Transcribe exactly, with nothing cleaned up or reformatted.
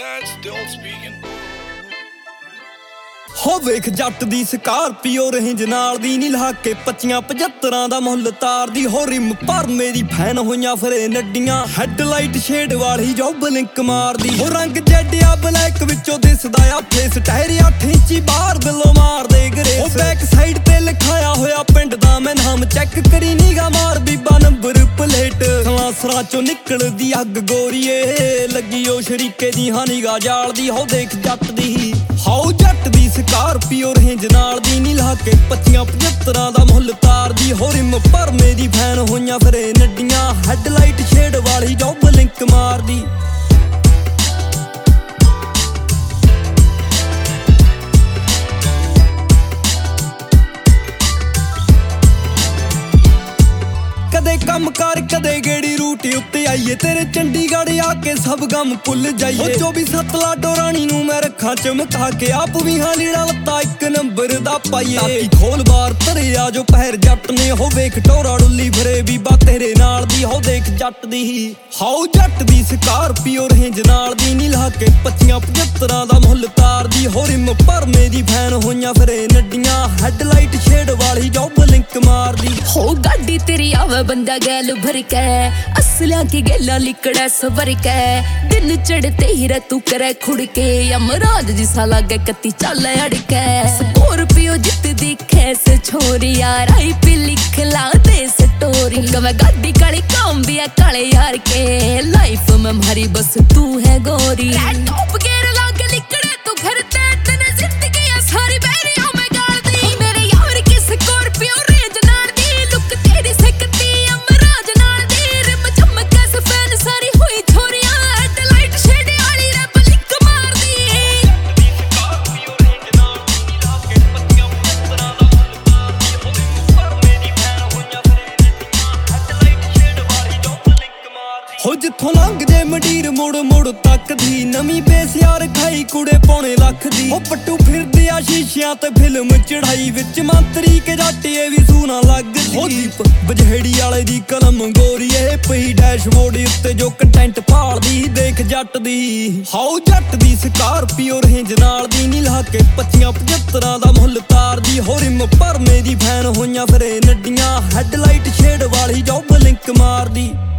dad still speaking? ਹੋ ਵੇਖ ਜੱਟ ਦੀ ਸਕਾਰਪੀਓ ਰੇਂਜ ਨਾਲ ਦੀ ਨੀ ਲਾ ਕੇ ਪੱਚੀਆਂ ਪਝੱਤਰਾਂ ਦਾ ਮੁੱਲ ਤਾਰਦੀ ਹੋ ਰਿਮ ਪਰ ਮੇਰੀ ਫੈਨ ਹੋਈਆਂ ਫਰੇ ਨੱਡੀਆਂ ਹੈਡਲਾਈਟ ਸ਼ੇਡ ਵਾਲੀ ਜੋ ਬਲਿੰਕ ਮਾਰਦੀ ਹੋ ਰੰਗ ਜੱਡਿਆ ਬਲੈਕ ਵਿੱਚੋਂ ਦਿਸਦਾ ਆ ਫੇਸ ਟਾਇਰ ਅੱਠ ਇੰਚੀ ਬਾਹਰ ਦਿਲੋਂ ਮਾਰਦੇ ਗਰੇਸ ਉਹ ਬੈਕ ਸਾਈਡ ਤੇ ਲਿਖਾਇਆ ਹੋਇਆ ਪਿੰਡ ਦਾ ਮੈਂ ਨਾਮ ਚੈੱਕ ਕਰੀ ਨੀਗਾ ਮਾਰ ਬੀਬਾ ਨੰਬਰ ਪਲੇਟ ਸਲਾਸਰਾ ਚੋਂ ਨਿਕਲਦੀ ਅੱਗ ਗੋਰੀਏ ਲੱਗੀ ਉਹ ਸ਼ਰੀਕੇ ਦੀ ਹਾਨੀਗਾ ਜਾਲਦੀ ਹੋ ਦੇਖ ਜੱਟ ਦੀ ਹਾਉ ਜੱਟ ਦੀ ਸਕਾਰਪੀਓ ਰੇਂਜ ਨਾਲ ਦੀ ਨੀ ਲਾ ਕੇ ਪੱਚੀਆਂ ਪਝੱਤਰਾਂ ਦਾ ਮੁੱਲ ਤਾਰਦੀ ਹੋ ਰਿਮ ਪਰ ਮੇਰੀ ਫੈਨ ਹੋਈਆਂ ਫਰੇ ਨੱਡੀਆਂ ਹੈਡਲਾਈਟ ਸ਼ੇਡ ਵਾਲੀ ਜੋ ਬਲਿੰਕ ਮਾਰਦੀ ਕਦੇ ਕੰਮ ਕਰ ਕਦੇ ਗੇੜੀ ਰੂਟ ਉੱਤੇ ਆਈਏ ਤੇਰੇ ਚੰਡੀਗੜ੍ਹ ਆ ਕੇ ਸਭ ਗਮ ਭੁੱਲ ਜਾਈਏ ਉਹ ਚੌਵੀ ਸੱਤ ਲਾਡੋ ਰਾਣੀ ਨੂੰ ਮੈਂ ਰੱਖਾਂ ਚਮਕਾ ਕੇ ਆਪ ਵੀ ਹਾਂ ਲੀੜਾ ਲੱਤਾ ਇੱਕ ਨੰਬਰ ਦਾ ਪਾਈਏ ਤਾਕੀ ਖੋਲ ਬਾਰ ਧਰਿਆ ਜੋ ਪਹਿਰ ਜੱਟ ਨੇ ਹੋ ਵੇਖ ਟੋਰਾ ਡੁੱਲੀ ਫਰੇ ਬੀਬਾ ਤੇਰੇ ਨਾਲ ਦੀ ਹੋ ਦੇਖ ਜੱਟ ਦੀ ਹਾਉ ਜੱਟ ਦੀ ਸਕਾਰਪੀਓ ਰੇਂਜ ਨਾਲ ਦੀ ਨੀ ਲਾ ਕੇ ਪੱਚੀਆਂ ਪਝੱਤਰਾਂ ਦਾ ਮੁੱਲ ਤਾਰਦੀ ਹੋ ਰਿਮ ਪਰ ਮੇਰੀ ਫੈਨ ਹੋਈਆਂ ਫਰੇ ਨੱਡੀਆਂ ਹੈਡਲਾਈਟ ਸ਼ੇਡ ਵਾਲੀ ਜੋ ਬਲਿੰਕ ਮਾਰਦੀ ਹੋ ਗੱਡੀ ਤੇਰੀ ਆਵੇ ਬੰਦਾ ਗੈਲ भर के असला की गेला लिकड़ा सवर के दिन चढ़ते ही तू करे खुड़ के यमराज जिसा लागे कत्ती चल अड़ के स्कॉर्पियो जित दिखे से छोरी यार आई पे लिख ला दे स्टोरी कवे गाड़ी काली काम भी है काले यार के लाइफ में हमारी बस तू है गोरी टॉप गियर लागे लिकड़े तू घर ते तने जिंदगी है सारी बैरियों में गाल दी मेरे यार की स्कॉर्पियो रेंज नाल दी लुक तेरी सकती ਹੋ ਜਿੱਥੋਂ ਲੰਘ ਜੇ ਮੰਡੀਰ ਮੁੜ ਮੁੜ ਤੱਕਦੀ ਨਵੀਂ ਬੇਸ ਯਾਰ ਖਾਈ ਕੁੜੇ ਪੌਣੇ ਲੱਖ ਦੀ ਉਹ ਪੱਟੂ ਫਿਰਦੇ ਆ ਸ਼ੀਸ਼ਿਆਂ ਤੇ ਫਿਲਮ ਚੜਾਈ ਵਿੱਚ ਮੰਤਰੀ ਕੇ ਜੱਟੀਏ ਵੀ ਸੂਣਾ ਲੱਗਦੀ ਹੋ ਦੀਪ ਬਜਹੜੀ ਵਾਲੇ ਦੀ ਕਲਮ ਗੋਰੀਏ ਪਈ ਡੈਸ਼ਬੋਰਡ ਉੱਤੇ ਜੋ ਕੰਟੈਂਟ ਭਾਲਦੀ ਦੇਖ ਜੱਟ ਦੀ ਹਾਉ ਜੱਟ ਦੀ ਸਕਾਰਪੀਓ ਰੇਂਜ ਨਾਲ ਦੀ ਨੀ ਲਾ ਕੇ ਪੱਚੀਆਂ ਪਝੱਤਰਾਂ ਦਾ ਮੁੱਲ ਤਾਰਦੀ ਹੋ ਰਿਮ ਪਰ ਮੇਰੀ ਫੈਨ ਹੋਈਆਂ ਫਰੇ ਨੱਡੀਆਂ ਹੈਡਲਾਈਟ ਸ਼ੇਡ ਵਾਲੀ ਜੋ ਬਲਿੰਕ ਮਾਰਦੀ